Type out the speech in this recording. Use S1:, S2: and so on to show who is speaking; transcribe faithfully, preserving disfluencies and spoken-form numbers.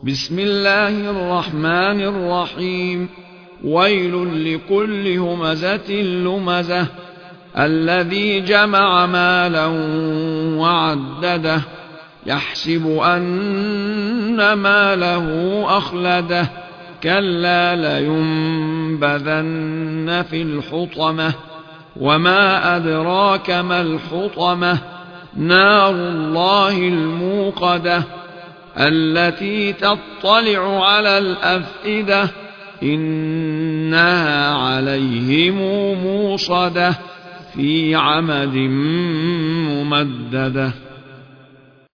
S1: بسم الله الرحمن الرحيم. ويل لكل همزة لمزة الذي جمع مالا وعدده يحسب أن ماله أخلده كلا لينبذن في الحطمة وما أدراك ما الحطمة نار الله الموقدة التي تطلع على الأفئدة إنها عليهم موصدة في عمد ممددة.